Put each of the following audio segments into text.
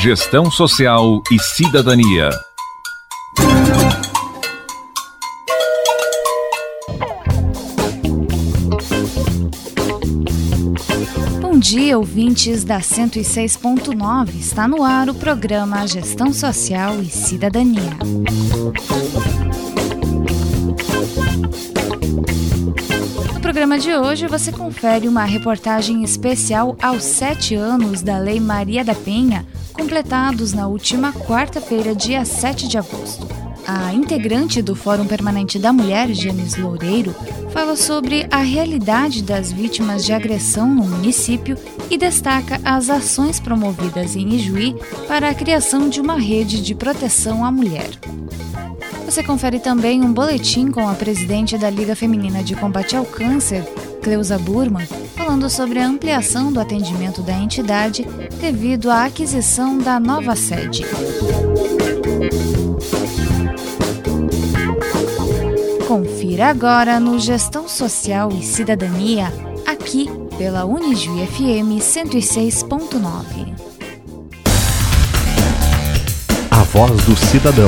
Gestão Social e Cidadania. Bom dia, ouvintes da 106.9. Está no ar o programa Gestão Social e Cidadania. No programa de hoje, você confere uma reportagem especial aos 7 anos da Lei Maria da Penha, completados na última quarta-feira, dia 7 de agosto. A integrante do Fórum Permanente da Mulher, Janis Loureiro, fala sobre a realidade das vítimas de agressão no município e destaca as ações promovidas em Ijuí para a criação de uma rede de proteção à mulher. Você confere também um boletim com a presidente da Liga Feminina de Combate ao Câncer, Cleusa Burman, falando sobre a ampliação do atendimento da entidade devido à aquisição da nova sede. Confira agora no Gestão Social e Cidadania, aqui pela Unijuí FM 106.9. A voz do cidadão.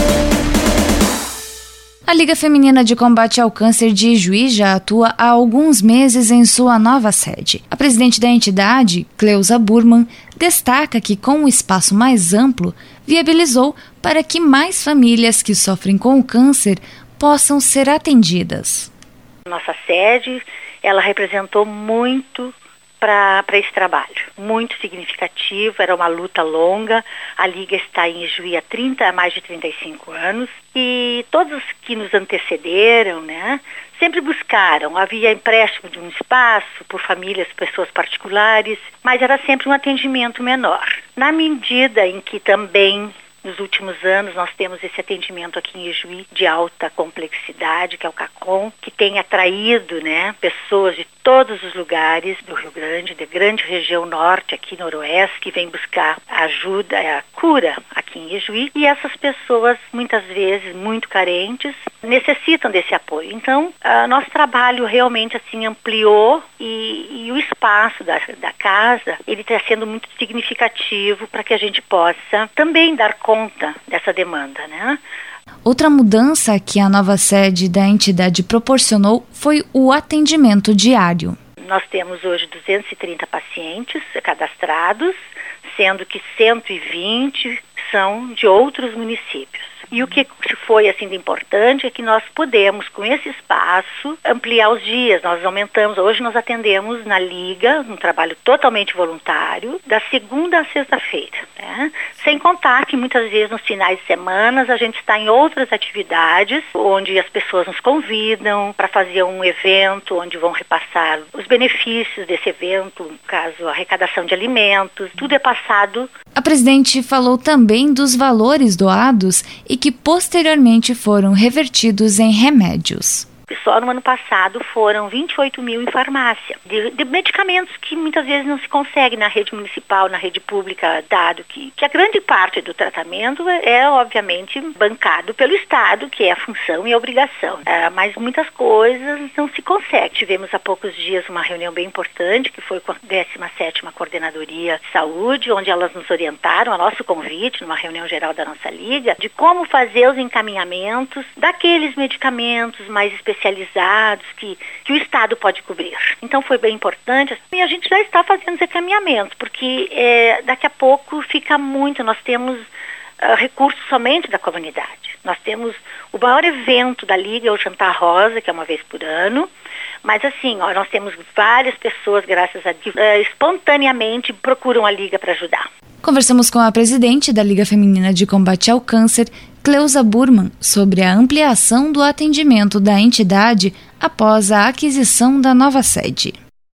A Liga Feminina de Combate ao Câncer de Ijuí já atua há alguns meses em sua nova sede. A presidente da entidade, Cleusa Burman, destaca que com o espaço mais amplo, viabilizou para que mais famílias que sofrem com o câncer possam ser atendidas. Nossa sede, ela representou muito para esse trabalho, muito significativo, era uma luta longa. A Liga está em Ijuí há mais de 35 anos e todos que nos antecederam, sempre buscaram. Havia empréstimo de um espaço por famílias, pessoas particulares, mas era sempre um atendimento menor. Na medida em que também nos últimos anos, nós temos esse atendimento aqui em Ijuí de alta complexidade, que é o CACOM, que tem atraído pessoas de todos os lugares do Rio Grande, da grande região norte, aqui noroeste, que vem buscar ajuda, a cura aqui em Ijuí. E essas pessoas, muitas vezes muito carentes, necessitam desse apoio. Então, nosso trabalho realmente ampliou e o espaço da casa, ele está sendo muito significativo para que a gente possa também dar conta dessa demanda, Outra mudança que a nova sede da entidade proporcionou foi o atendimento diário. Nós temos hoje 230 pacientes cadastrados, sendo que 120 são de outros municípios. E o que foi de importante é que nós podemos, com esse espaço, ampliar os dias. Nós aumentamos, hoje nós atendemos na Liga, um trabalho totalmente voluntário, da segunda à sexta-feira. Sem contar que muitas vezes nos finais de semana a gente está em outras atividades, onde as pessoas nos convidam para fazer um evento, onde vão repassar os benefícios desse evento, no caso, a arrecadação de alimentos, tudo é passado. A presidente falou também dos valores doados e que posteriormente foram revertidos em remédios. Só no ano passado foram 28 mil em farmácia, de medicamentos que muitas vezes não se consegue na rede municipal, na rede pública, dado que a grande parte do tratamento é obviamente bancado pelo Estado, que é a função e a obrigação. Mas muitas coisas não se consegue. Tivemos há poucos dias uma reunião bem importante, que foi com a 17ª Coordenadoria de Saúde, onde elas nos orientaram, a nosso convite, numa reunião geral da nossa Liga, de como fazer os encaminhamentos daqueles medicamentos mais especializados que o Estado pode cobrir. Então foi bem importante e a gente já está fazendo os encaminhamentos, porque daqui a pouco fica muito, nós temos recursos somente da comunidade. Nós temos o maior evento da Liga, é o Jantar Rosa, que é uma vez por ano, mas nós temos várias pessoas, graças a Deus, espontaneamente procuram a Liga para ajudar. Conversamos com a presidente da Liga Feminina de Combate ao Câncer, Cleusa Burman, sobre a ampliação do atendimento da entidade após a aquisição da nova sede.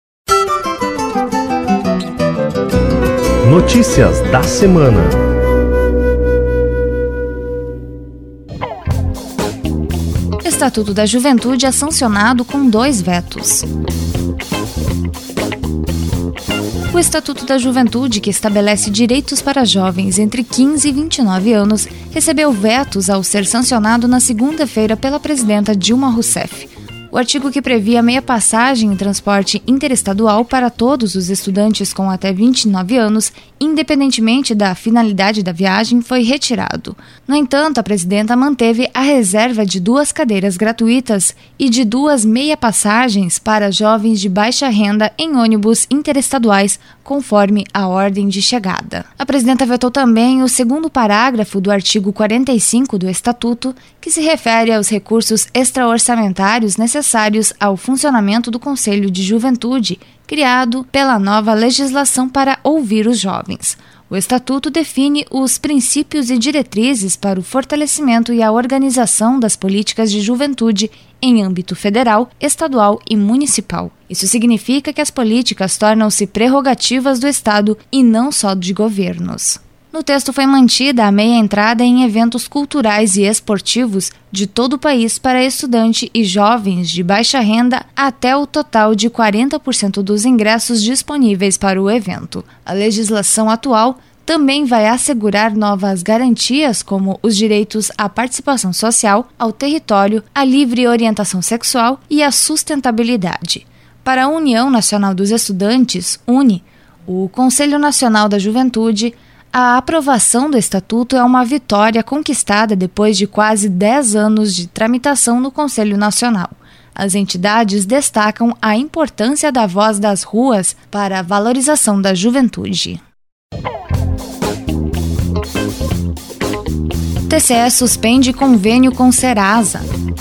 Notícias da semana. Estatuto da Juventude é sancionado com 2 vetos. O Estatuto da Juventude, que estabelece direitos para jovens entre 15 e 29 anos, recebeu vetos ao ser sancionado na segunda-feira pela presidenta Dilma Rousseff. O artigo que previa meia passagem em transporte interestadual para todos os estudantes com até 29 anos, independentemente da finalidade da viagem, foi retirado. No entanto, a presidenta manteve a reserva de 2 cadeiras gratuitas e de 2 meia passagens para jovens de baixa renda em ônibus interestaduais, conforme a ordem de chegada. A presidenta vetou também o 2º parágrafo do artigo 45 do Estatuto, que se refere aos recursos extraorçamentários necessários ao funcionamento do Conselho de Juventude, criado pela nova legislação para ouvir os jovens. O Estatuto define os princípios e diretrizes para o fortalecimento e a organização das políticas de juventude em âmbito federal, estadual e municipal. Isso significa que as políticas tornam-se prerrogativas do Estado e não só de governos. No texto foi mantida a meia entrada em eventos culturais e esportivos de todo o país para estudante e jovens de baixa renda até o total de 40% dos ingressos disponíveis para o evento. A legislação atual também vai assegurar novas garantias como os direitos à participação social, ao território, à livre orientação sexual e à sustentabilidade. Para a União Nacional dos Estudantes, UNE, o Conselho Nacional da Juventude, a aprovação do Estatuto é uma vitória conquistada depois de quase 10 anos de tramitação no Conselho Nacional. As entidades destacam a importância da voz das ruas para a valorização da juventude. TCE suspende convênio com Serasa.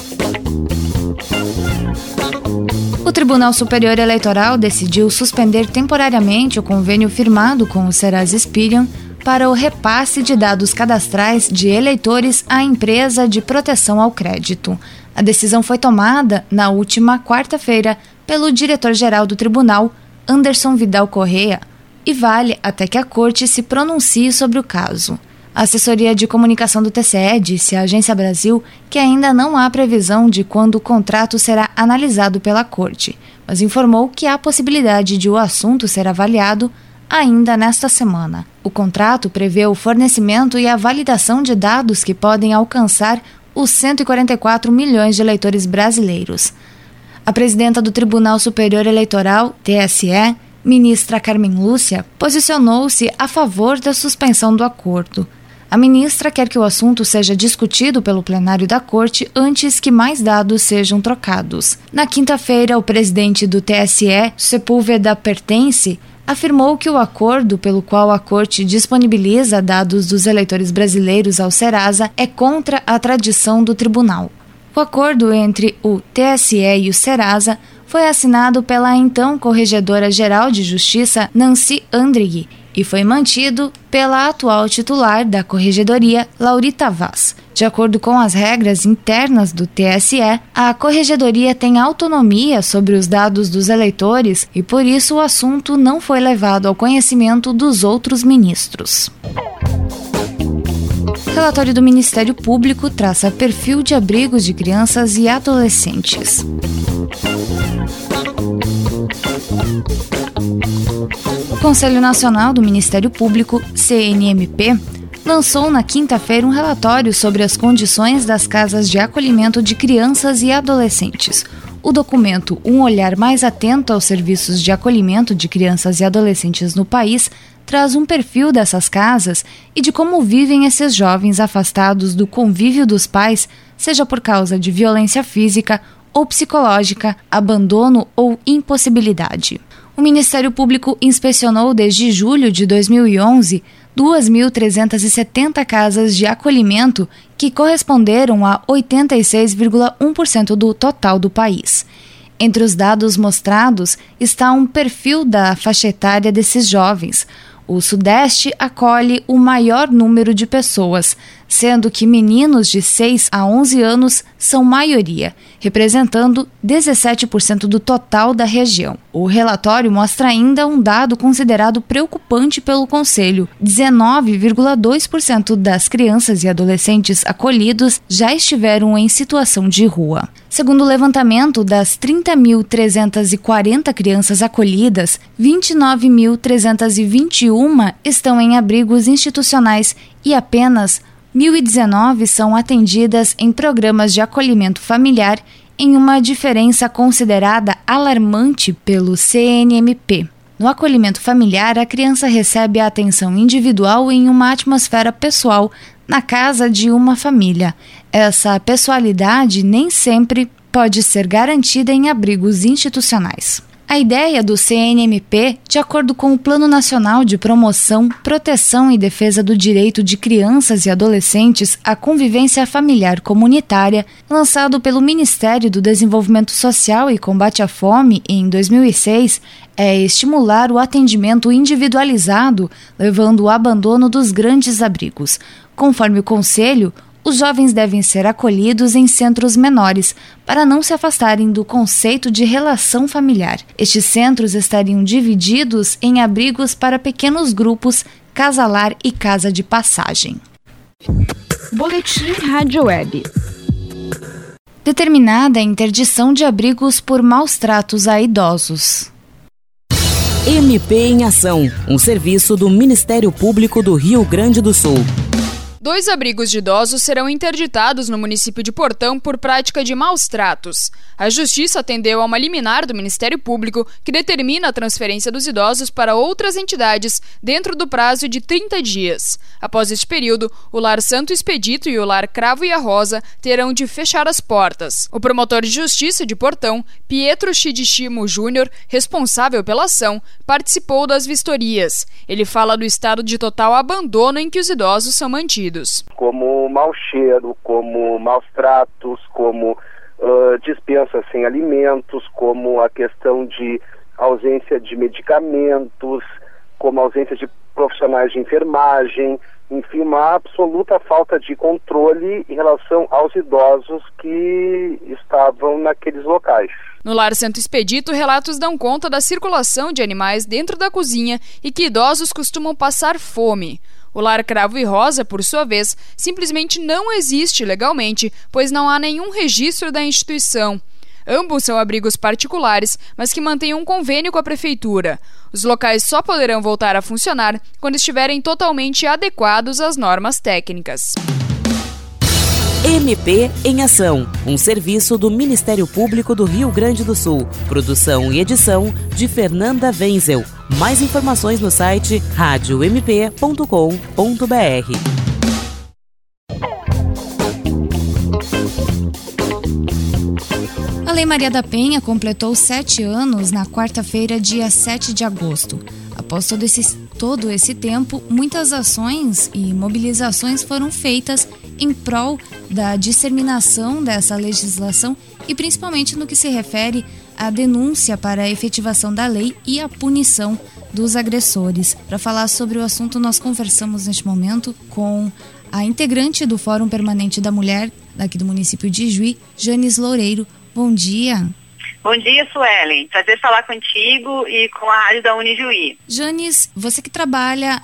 O Tribunal Superior Eleitoral decidiu suspender temporariamente o convênio firmado com o Serasa Experian para o repasse de dados cadastrais de eleitores à empresa de proteção ao crédito. A decisão foi tomada na última quarta-feira pelo diretor-geral do tribunal, Anderson Vidal Corrêa, e vale até que a corte se pronuncie sobre o caso. A assessoria de comunicação do TCE disse à Agência Brasil que ainda não há previsão de quando o contrato será analisado pela corte, mas informou que há possibilidade de o assunto ser avaliado ainda nesta semana. O contrato prevê o fornecimento e a validação de dados que podem alcançar os 144 milhões de eleitores brasileiros. A presidenta do Tribunal Superior Eleitoral, TSE, ministra Carmen Lúcia, posicionou-se a favor da suspensão do acordo. A ministra quer que o assunto seja discutido pelo plenário da Corte antes que mais dados sejam trocados. Na quinta-feira, o presidente do TSE, Sepúlveda Pertence, afirmou que o acordo pelo qual a Corte disponibiliza dados dos eleitores brasileiros ao Serasa é contra a tradição do tribunal. O acordo entre o TSE e o Serasa foi assinado pela então Corregedora-Geral de Justiça, Nancy Andrighi, e foi mantido pela atual titular da Corregedoria, Laurita Vaz. De acordo com as regras internas do TSE, a Corregedoria tem autonomia sobre os dados dos eleitores e, por isso, o assunto não foi levado ao conhecimento dos outros ministros. O relatório do Ministério Público traça perfil de abrigos de crianças e adolescentes. O Conselho Nacional do Ministério Público, CNMP, lançou na quinta-feira um relatório sobre as condições das casas de acolhimento de crianças e adolescentes. O documento Um Olhar Mais Atento aos Serviços de Acolhimento de Crianças e Adolescentes no País traz um perfil dessas casas e de como vivem esses jovens afastados do convívio dos pais, seja por causa de violência física ou psicológica, abandono ou impossibilidade. O Ministério Público inspecionou desde julho de 2011 2.370 casas de acolhimento que corresponderam a 86,1% do total do país. Entre os dados mostrados está um perfil da faixa etária desses jovens. O Sudeste acolhe o maior número de pessoas, sendo que meninos de 6 a 11 anos são maioria, representando 17% do total da região. O relatório mostra ainda um dado considerado preocupante pelo Conselho: 19,2% das crianças e adolescentes acolhidos já estiveram em situação de rua. Segundo o levantamento, das 30.340 crianças acolhidas, 29.321 estão em abrigos institucionais e apenas 1.019 são atendidas em programas de acolhimento familiar em uma diferença considerada alarmante pelo CNMP. No acolhimento familiar, a criança recebe a atenção individual em uma atmosfera pessoal na casa de uma família. Essa pessoalidade nem sempre pode ser garantida em abrigos institucionais. A ideia do CNMP, de acordo com o Plano Nacional de Promoção, Proteção e Defesa do Direito de Crianças e Adolescentes à Convivência Familiar Comunitária, lançado pelo Ministério do Desenvolvimento Social e Combate à Fome em 2006, é estimular o atendimento individualizado, levando ao abandono dos grandes abrigos. Conforme o Conselho, os jovens devem ser acolhidos em centros menores, para não se afastarem do conceito de relação familiar. Estes centros estariam divididos em abrigos para pequenos grupos, casa-lar e casa de passagem. Boletim Rádio Web. Determinada a interdição de abrigos por maus tratos a idosos. MP em Ação, um serviço do Ministério Público do Rio Grande do Sul. 2 abrigos de idosos serão interditados no município de Portão por prática de maus tratos. A Justiça atendeu a uma liminar do Ministério Público que determina a transferência dos idosos para outras entidades dentro do prazo de 30 dias. Após este período, o Lar Santo Expedito e o Lar Cravo e a Rosa terão de fechar as portas. O promotor de Justiça de Portão, Pietro Chidishimo Júnior, responsável pela ação, participou das vistorias. Ele fala do estado de total abandono em que os idosos são mantidos. Como mau cheiro, como maus tratos, como dispensa sem alimentos, como a questão de ausência de medicamentos, como ausência de profissionais de enfermagem, enfim, uma absoluta falta de controle em relação aos idosos que estavam naqueles locais. No Lar Santo Expedito, relatos dão conta da circulação de animais dentro da cozinha e que idosos costumam passar fome. O Lar Cravo e Rosa, por sua vez, simplesmente não existe legalmente, pois não há nenhum registro da instituição. Ambos são abrigos particulares, mas que mantêm um convênio com a prefeitura. Os locais só poderão voltar a funcionar quando estiverem totalmente adequados às normas técnicas. MP em Ação, um serviço do Ministério Público do Rio Grande do Sul. Produção e edição de Fernanda Wenzel. Mais informações no site radiomp.com.br. A Lei Maria da Penha completou 7 anos na quarta-feira, dia 7 de agosto. Após todo esse tempo, muitas ações e mobilizações foram feitas em prol da disseminação dessa legislação e principalmente no que se refere à denúncia para a efetivação da lei e a punição dos agressores. Para falar sobre o assunto, nós conversamos neste momento com a integrante do Fórum Permanente da Mulher, daqui do município de Juí, Janis Loureiro. Bom dia. Bom dia, Suelen. Prazer falar contigo e com a rádio da Unijuí. Janis, você que trabalha,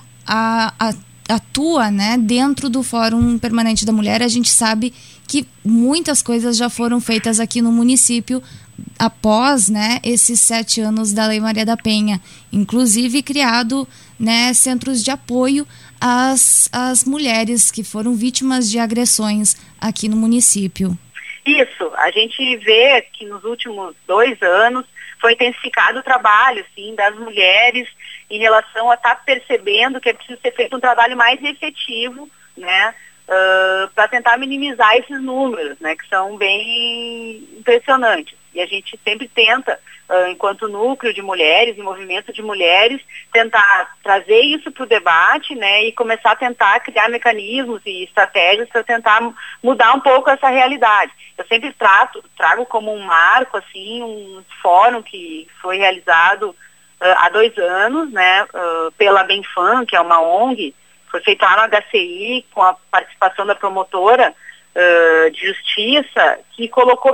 atua, né, dentro do Fórum Permanente da Mulher, a gente sabe que muitas coisas já foram feitas aqui no município após, né, esses 7 anos da Lei Maria da Penha, inclusive criado, né, centros de apoio às mulheres que foram vítimas de agressões aqui no município. Isso, a gente vê que nos últimos 2 anos foi intensificado o trabalho, sim, das mulheres em relação a estar percebendo que é preciso ser feito um trabalho mais efetivo, né, para tentar minimizar esses números, né, que são bem impressionantes. E a gente sempre tenta, enquanto núcleo de mulheres e movimento de mulheres, tentar trazer isso para o debate, né, e começar a tentar criar mecanismos e estratégias para tentar mudar um pouco essa realidade. Eu sempre trago como um marco, assim, um fórum que foi realizado há 2 anos, né, pela Benfam, que é uma ONG, foi feito lá no HCI, com a participação da promotora de justiça, que colocou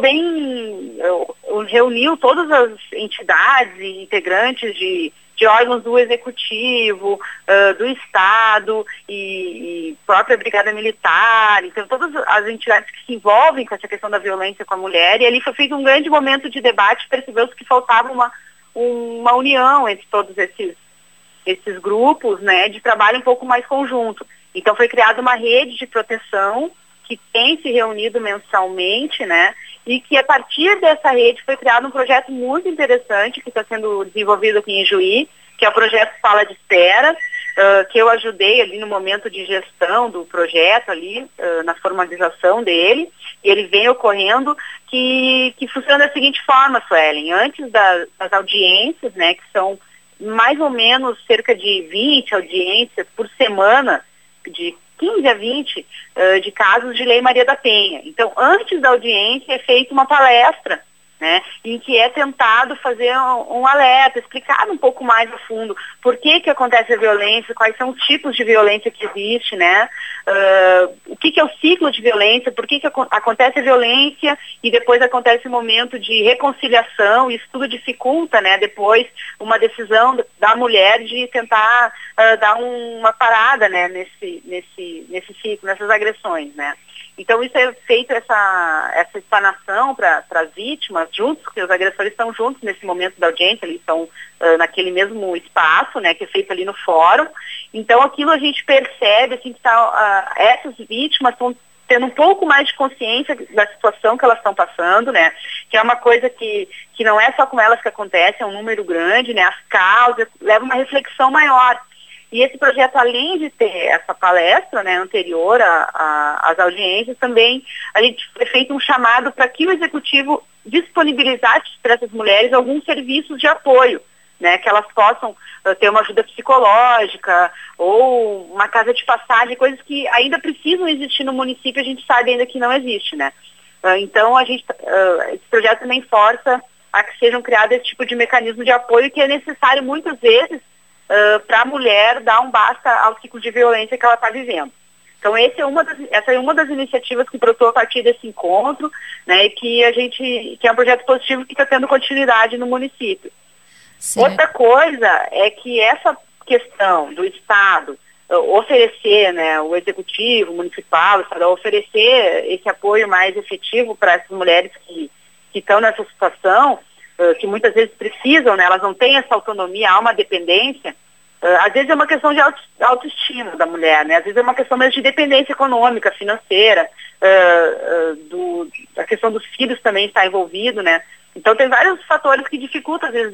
reuniu todas as entidades e integrantes de órgãos do Executivo, do Estado e própria Brigada Militar, então todas as entidades que se envolvem com essa questão da violência com a mulher, e ali foi feito um grande momento de debate, percebeu-se que faltava uma união entre todos esses grupos, né, de trabalho um pouco mais conjunto. Então foi criada uma rede de proteção que tem se reunido mensalmente, né, e que a partir dessa rede foi criado um projeto muito interessante que está sendo desenvolvido aqui em Juí, que é o projeto Sala de Espera, que eu ajudei ali no momento de gestão do projeto ali, na formalização dele, e ele vem ocorrendo, que funciona da seguinte forma, Suelen: antes das audiências, né, que são mais ou menos cerca de 20 audiências por semana, de 15 a 20 de casos de Lei Maria da Penha. Então, antes da audiência é feita uma palestra, né, em que é tentado fazer um alerta, explicar um pouco mais a fundo por que acontece a violência, quais são os tipos de violência que existe, né, o que é o ciclo de violência, por que acontece a violência e depois acontece o momento de reconciliação. Isso tudo dificulta, né, depois uma decisão da mulher de tentar dar uma parada, né, nesse ciclo, nessas agressões, né. Então isso é feito, essa explanação para as vítimas juntos, porque os agressores estão juntos nesse momento da audiência, eles estão naquele mesmo espaço, né, que é feito ali no fórum. Então aquilo a gente percebe, assim, que essas vítimas estão tendo um pouco mais de consciência da situação que elas estão passando, né, que é uma coisa que não é só com elas que acontece, é um número grande, né, as causas, leva uma reflexão maior. E esse projeto, além de ter essa palestra, né, anterior às audiências, também a gente foi feito um chamado para que o executivo disponibilizasse para essas mulheres alguns serviços de apoio, né, que elas possam ter uma ajuda psicológica ou uma casa de passagem, coisas que ainda precisam existir no município, a gente sabe ainda que não existe, né. Então, esse projeto também força a que sejam criados esse tipo de mecanismo de apoio que é necessário muitas vezes para a mulher dar um basta ao ciclo de violência que ela está vivendo. Então essa é uma das iniciativas que brotou a partir desse encontro, né, e que é um projeto positivo que está tendo continuidade no município. Certo. Outra coisa é que essa questão do Estado oferecer, né, o executivo municipal, o estadual, oferecer esse apoio mais efetivo para essas mulheres que estão nessa situação, que muitas vezes precisam, né, elas não têm essa autonomia, há uma dependência. Às vezes é uma questão de autoestima da mulher, né? Às vezes é uma questão mesmo de dependência econômica, financeira, a questão dos filhos também está envolvido, né? Então tem vários fatores que dificultam às vezes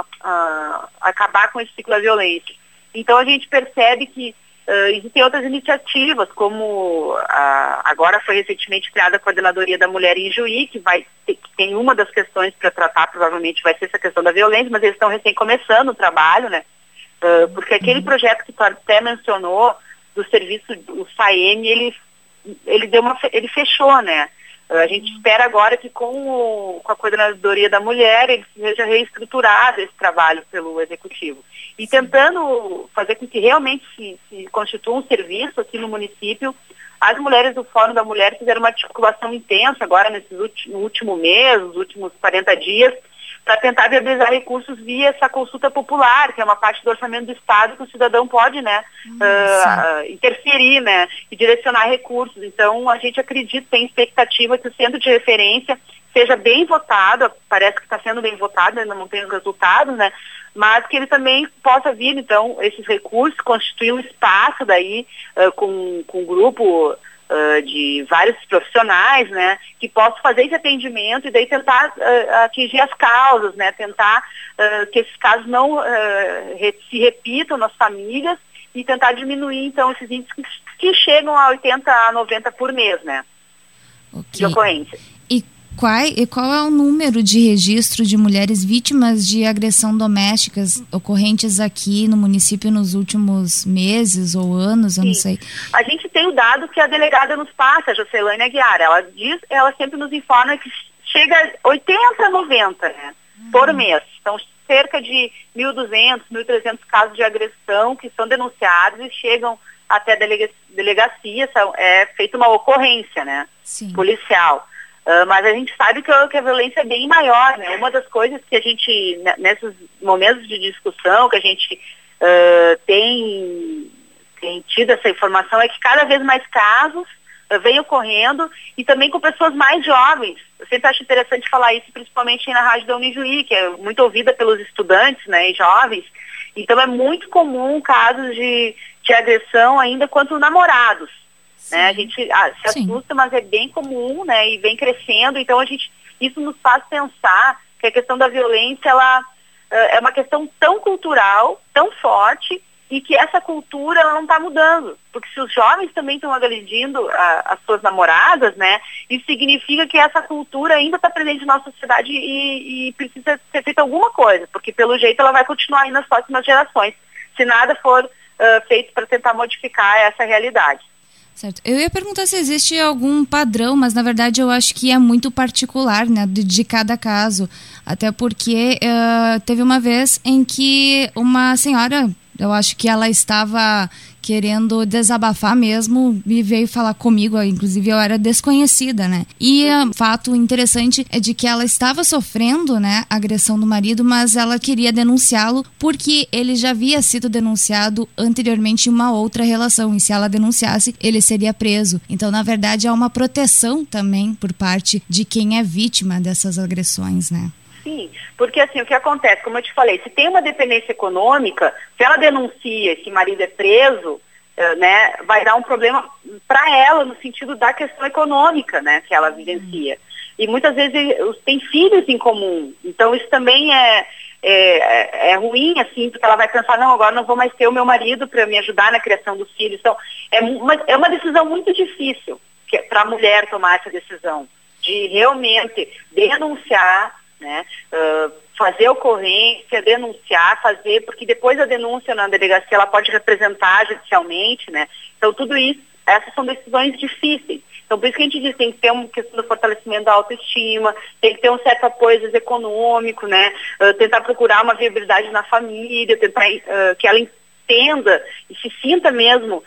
acabar com esse ciclo da violência. Então a gente percebe que existem outras iniciativas, como agora foi recentemente criada a Coordenadoria da Mulher em Juí, que tem uma das questões para tratar, provavelmente vai ser essa questão da violência, mas eles estão recém começando o trabalho, né? Porque aquele projeto que tu até mencionou, do serviço, o SAEM, ele fechou, né? A gente espera agora que com a Coordenadoria da Mulher ele seja reestruturado esse trabalho pelo Executivo. E tentando fazer com que realmente se constitua um serviço aqui no município. As mulheres do Fórum da Mulher fizeram uma articulação intensa agora no último mês, nos últimos 40 dias, para tentar viabilizar recursos via essa consulta popular, que é uma parte do orçamento do Estado que o cidadão pode, né, interferir, né, e direcionar recursos. Então, a gente acredita, tem expectativa que o centro de referência seja bem votado, parece que está sendo bem votado, ainda não tem os resultados, né, mas que ele também possa vir, então, esses recursos, constituir um espaço daí com um grupo de vários profissionais, né, que possam fazer esse atendimento e daí tentar atingir as causas, né, tentar que esses casos não se repitam nas famílias e tentar diminuir, então, esses índices que chegam a 80 a 90 por mês, né, de ocorrência. E qual é o número de registro de mulheres vítimas de agressão domésticas ocorrentes aqui no município nos últimos meses ou anos, eu não sei? A gente tem o dado que a delegada nos passa, a Jocelane Aguiar. Ela sempre nos informa que chega a 80 a 90, né, por mês. Então, cerca de 1.200, 1.300 casos de agressão que são denunciados e chegam até a delegacia. É feita uma ocorrência, né, policial. Mas a gente sabe que a violência é bem maior, né? Uma das coisas que a gente, nesses momentos de discussão, que a gente tem tido essa informação, é que cada vez mais casos vêm ocorrendo e também com pessoas mais jovens. Eu sempre acho interessante falar isso, principalmente na Rádio da Unijuí, que é muito ouvida pelos estudantes, né, e jovens. Então é muito comum casos de agressão ainda quanto namorados. Né? A gente se assusta, mas é bem comum, né? E vem crescendo. Então a gente Isso nos faz pensar que a questão da violência, ela é uma questão tão cultural, tão forte, e que essa cultura ela não está mudando. Porque se os jovens também estão agredindo as suas namoradas, né, isso significa que essa cultura ainda está presente na nossa sociedade e precisa ser feita alguma coisa, porque pelo jeito ela vai continuar aí nas próximas gerações, se nada for feito para tentar modificar essa realidade. Certo. Eu ia perguntar se existe algum padrão, mas na verdade eu acho que é muito particular, né, de cada caso. Até porque teve uma vez em que uma senhora, eu acho que ela estava querendo desabafar mesmo e veio falar comigo, inclusive eu era desconhecida, né? E o fato interessante é de que ela estava sofrendo, né, a agressão do marido, mas ela queria denunciá-lo porque ele já havia sido denunciado anteriormente em uma outra relação, e se ela denunciasse, ele seria preso. Então, na verdade, há uma proteção também por parte de quem é vítima dessas agressões, né? Sim, porque assim, o que acontece, como eu te falei, se tem uma dependência econômica, se ela denuncia e esse marido é preso, né, vai dar um problema para ela no sentido da questão econômica, né, que ela vivencia. E muitas vezes tem filhos em comum, então isso também é ruim, assim, porque ela vai pensar, não, agora não vou mais ter o meu marido para me ajudar na criação dos filhos. Então, é uma decisão muito difícil para a mulher tomar essa decisão, de realmente denunciar, né, fazer ocorrência, denunciar, porque depois da denúncia na delegacia ela pode representar judicialmente, né? Então tudo isso, essas são decisões difíceis. Então por isso que a gente diz, tem que ter uma questão do fortalecimento da autoestima, tem que ter um certo apoio econômico, né? Tentar procurar uma viabilidade na família, tentar que ela entenda e se sinta mesmo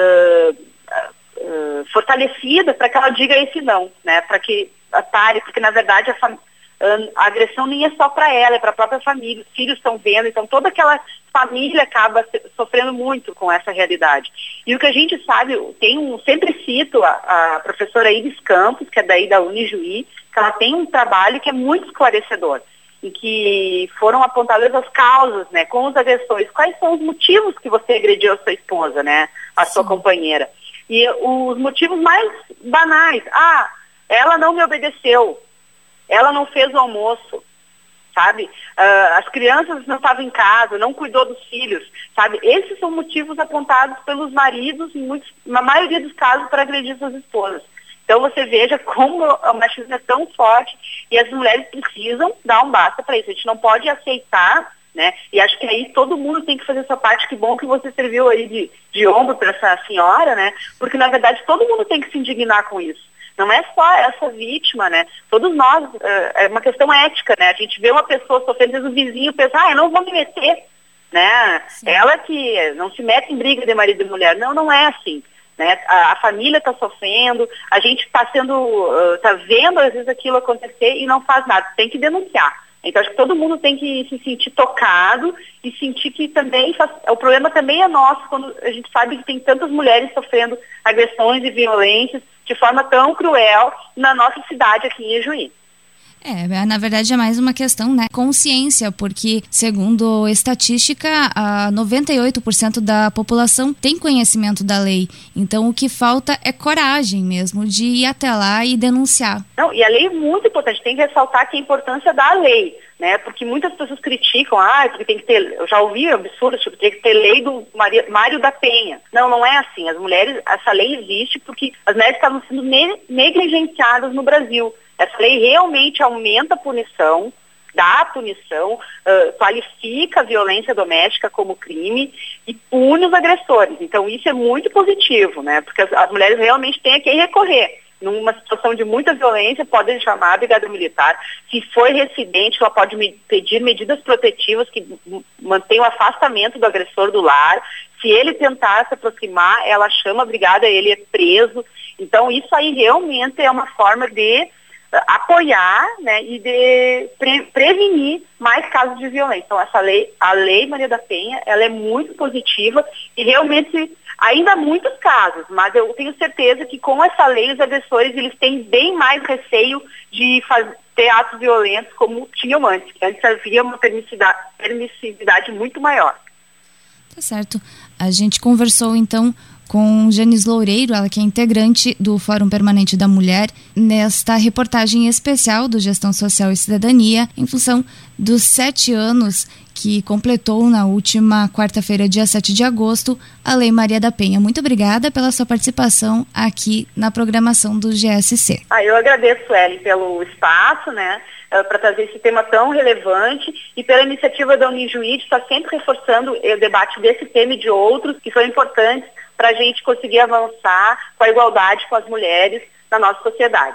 fortalecida para que ela diga esse não, né? Para que pare, porque na verdade a agressão nem é só para ela, é para a própria família, os filhos estão vendo, então toda aquela família acaba sofrendo muito com essa realidade. E o que a gente sabe, sempre cito a professora Iris Campos, que é daí da Unijuí, que ela tem um trabalho que é muito esclarecedor, em que foram apontadas as causas, né, com os agressores, quais são os motivos que você agrediu a sua esposa, né, a sua companheira. E os motivos mais banais, ela não me obedeceu, ela não fez o almoço, sabe? As crianças não estavam em casa, não cuidou dos filhos, sabe? Esses são motivos apontados pelos maridos, na maioria dos casos, para agredir suas esposas. Então você veja como o machismo é tão forte e as mulheres precisam dar um basta para isso. A gente não pode aceitar, né? E acho que aí todo mundo tem que fazer sua parte. Que bom que você serviu aí de ombro para essa senhora, né? Porque na verdade todo mundo tem que se indignar com isso. Não é só essa vítima, né? Todos nós, é uma questão ética, né? A gente vê uma pessoa sofrendo, às vezes o vizinho pensa, eu não vou me meter, né? Sim. Ela que não se mete em briga de marido e mulher. Não é assim, né? A família está sofrendo, a gente está vendo às vezes aquilo acontecer e não faz nada, tem que denunciar. Então acho que todo mundo tem que se sentir tocado e sentir que também o problema também é nosso quando a gente sabe que tem tantas mulheres sofrendo agressões e violências de forma tão cruel na nossa cidade aqui em Ijuí. Na verdade é mais uma questão, né, consciência, porque segundo estatística, 98% da população tem conhecimento da lei, então o que falta é coragem mesmo de ir até lá e denunciar. Não, e a lei é muito importante, tem que ressaltar que a importância da lei, né, porque muitas pessoas criticam, porque tem que ter, eu já ouvi absurdos, tem que ter lei do Mário da Penha. Não é assim, essa lei existe porque as mulheres estavam sendo negligenciadas no Brasil. Essa lei realmente aumenta a punição, dá a punição, qualifica a violência doméstica como crime e pune os agressores. Então isso é muito positivo, né? Porque as mulheres realmente têm a quem recorrer. Numa situação de muita violência, podem chamar a Brigada Militar. Se for reincidente, ela pode pedir medidas protetivas que mantenham o afastamento do agressor do lar. Se ele tentar se aproximar, ela chama a brigada, ele é preso. Então isso aí realmente é uma forma de apoiar, né, e de prevenir mais casos de violência. Então a lei Maria da Penha, ela é muito positiva e realmente ainda há muitos casos, mas eu tenho certeza que com essa lei os agressores eles têm bem mais receio de ter atos violentos como tinham antes, que antes havia uma permissividade muito maior. Tá certo. A gente conversou então com Janice Loureiro, ela que é integrante do Fórum Permanente da Mulher, nesta reportagem especial do Gestão Social e Cidadania, em função dos 7 anos que completou na última quarta-feira, dia 7 de agosto, a Lei Maria da Penha. Muito obrigada pela sua participação aqui na programação do GSC. Eu agradeço, Ellen, pelo espaço, para trazer esse tema tão relevante e pela iniciativa da Unijuí de estar sempre reforçando o debate desse tema e de outros que são importantes para a gente conseguir avançar com a igualdade com as mulheres na nossa sociedade.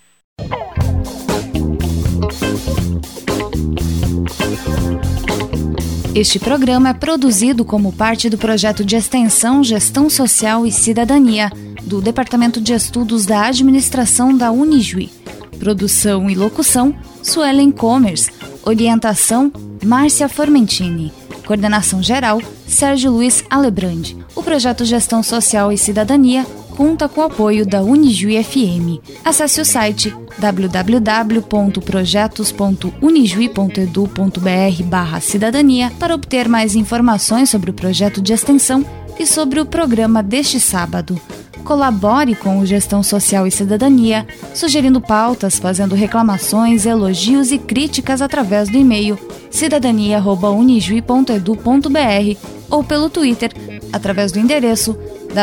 Este programa é produzido como parte do projeto de extensão Gestão Social e Cidadania, do Departamento de Estudos da Administração da Unijuí. Produção e locução, Suelen Comers. Orientação, Márcia Formentini. Coordenação geral, Sérgio Luiz Alebrandi. O projeto Gestão Social e Cidadania conta com o apoio da Unijuí FM. Acesse o site www.projetos.unijuí.edu.br/cidadania para obter mais informações sobre o projeto de extensão e sobre o programa deste sábado. Colabore com o Gestão Social e Cidadania, sugerindo pautas, fazendo reclamações, elogios e críticas através do e-mail cidadania@unijuí.edu.br ou pelo Twitter, através do endereço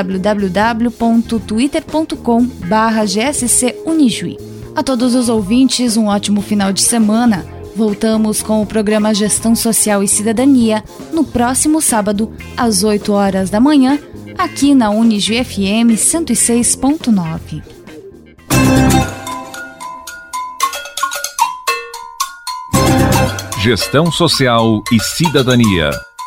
www.twitter.com/gscunijuí. A todos os ouvintes, um ótimo final de semana. Voltamos com o programa Gestão Social e Cidadania no próximo sábado, às 8 horas da manhã, aqui na Unijuí FM 106.9. Gestão Social e Cidadania.